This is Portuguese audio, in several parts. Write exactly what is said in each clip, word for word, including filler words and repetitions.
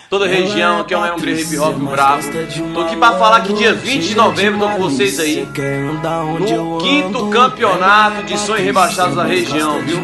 toda a região, aqui é o Hungry Hip Hop Bravo. Tô aqui pra falar que dia vinte de novembro tô com vocês aí no quinto campeonato de sonhos rebaixados da região, viu?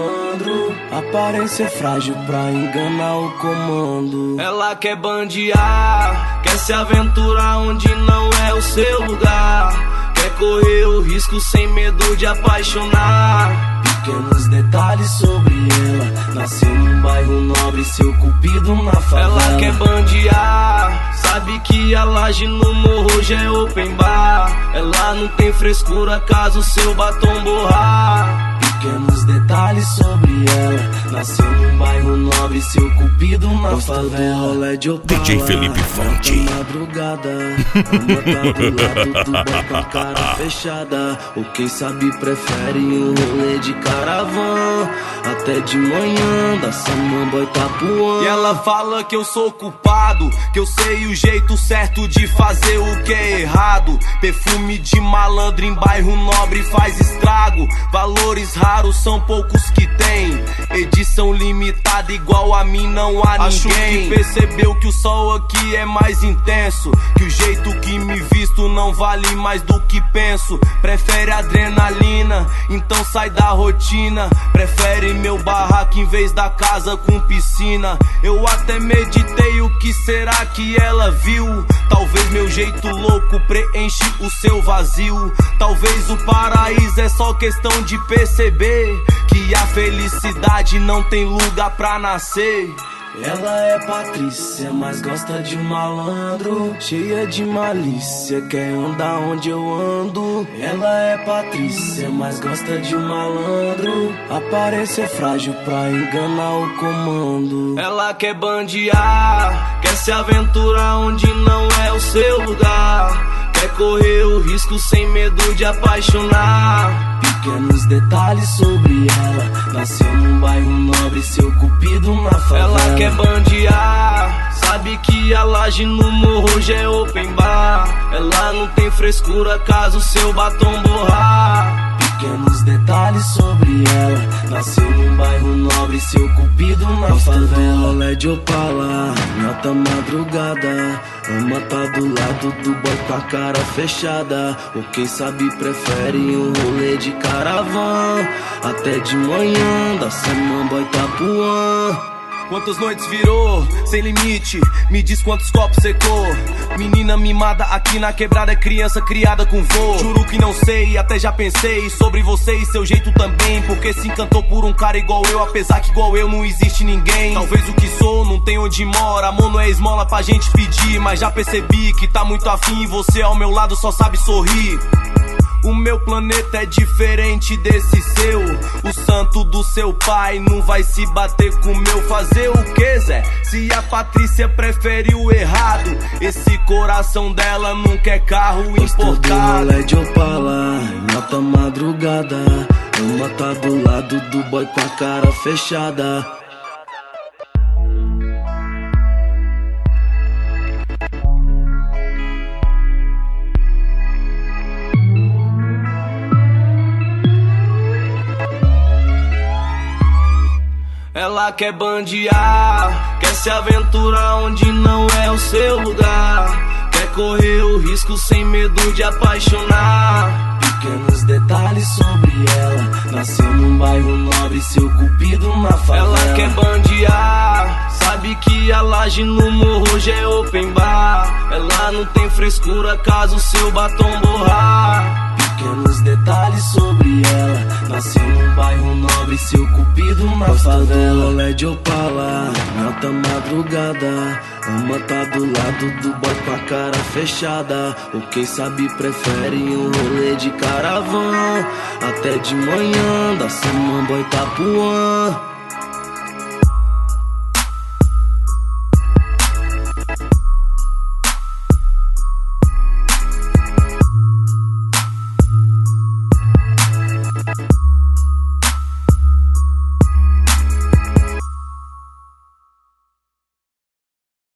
Aparência frágil pra enganar o comando. Ela quer bandear, quer se aventurar onde não é o seu lugar. Quer correr o risco sem medo de apaixonar. Pequenos detalhes sobre ela. Nasceu num bairro nobre, seu cupido na favela. Ela quer bandear, sabe que a laje no morro já é open bar. Ela não tem frescura caso seu batom borrar. Pequenos detalhes sobre ela. Nasceu num bairro nobre, seu cupido na favela. D J Felipe Fonte. Madrugada, ama tá do lado do bar com a cara fechada. Ou quem sabe prefere um rolê de caravana. Até de manhã, da Samambaia Itapuã. E ela fala que eu sou culpado, que eu sei o jeito certo de fazer o que é errado. Perfume de malandro em bairro nobre faz estrago. Valores raros são poucos que tem. Edição limitada igual a mim não há ninguém. Acho que percebeu que o sol aqui é mais intenso, que o jeito que me visto não vale mais do que penso. Prefere adrenalina, então sai da rotina. Prefere meu barraco em vez da casa com piscina. Eu até meditei o que será que ela viu. Talvez meu jeito louco preenche o seu vazio. Talvez o paraíso é só questão de perceber que a felicidade não tem lugar pra nascer. Ela é Patrícia, mas gosta de um malandro, cheia de malícia, quer andar onde eu ando. Ela é Patrícia, mas gosta de um malandro, aparência frágil pra enganar o comando. Ela quer bandear, quer se aventurar onde não é o seu lugar. Quer correr o risco sem medo de apaixonar. Pequenos detalhes sobre ela. Nasceu num bairro nobre, seu cupido na favela. Ela quer bandear, sabe que a laje no morro já é open bar. Ela não tem frescura caso seu batom borrar. Pequenos detalhes sobre ela. Nasceu num bairro nobre, seu cupido na favela. Ela é de Opala, nota madrugada. Ama tá do lado do boy com a cara fechada. Ou quem sabe prefere um rolê de caravana. Até de manhã, da Samambaia Itapuã. Quantas noites virou, sem limite, me diz quantos copos secou. Menina mimada aqui na quebrada é criança criada com vô. Juro que não sei, até já pensei sobre você e seu jeito também. Porque se encantou por um cara igual eu, apesar que igual eu não existe ninguém. Talvez o que sou não tem onde mora, amor não é esmola pra gente pedir. Mas já percebi que tá muito afim e você ao meu lado só sabe sorrir. O meu planeta é diferente desse seu. O santo do seu pai não vai se bater com o meu. Fazer o que, Zé? Se a Patrícia prefere o errado. Esse coração dela não quer carro importado. Ela é de Opala, nota madrugada. Uma tá do lado do boy com a cara fechada. Ela quer bandear, quer se aventurar onde não é o seu lugar. Quer correr o risco sem medo de apaixonar. Pequenos detalhes sobre ela. Nasceu num bairro nobre, seu cupido na favela. Ela quer bandear, sabe que a laje no morro já é open bar. Ela não tem frescura caso seu batom borrar. Pequenos detalhes sobre ela. Nasceu num bairro nobre, seu cupido na favela. Ela é de Opala, nota madrugada. Ama tá do lado do boy com a cara fechada. Ou quem sabe prefere um rolê de caravana. Até de manhã, da Samambaia Itapuã.